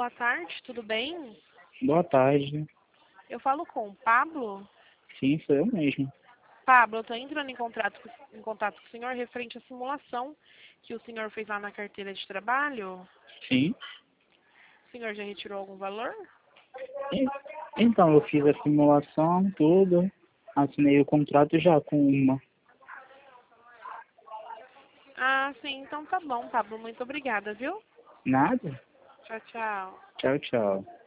boa tarde, tudo bem? Boa tarde. Eu falo com o Pablo. Sim, sou eu mesmo. Pablo, eu estou entrando em contato com o senhor referente à simulação que o senhor fez lá na carteira de trabalho. Sim. O senhor já retirou algum valor? E- Então, eu fiz a simulação, tudo. Assinei o contrato já com uma. Ah, sim, então tá bom, Pablo. Muito obrigada, viu? Nada? Tchau, tchau. Tchau, tchau.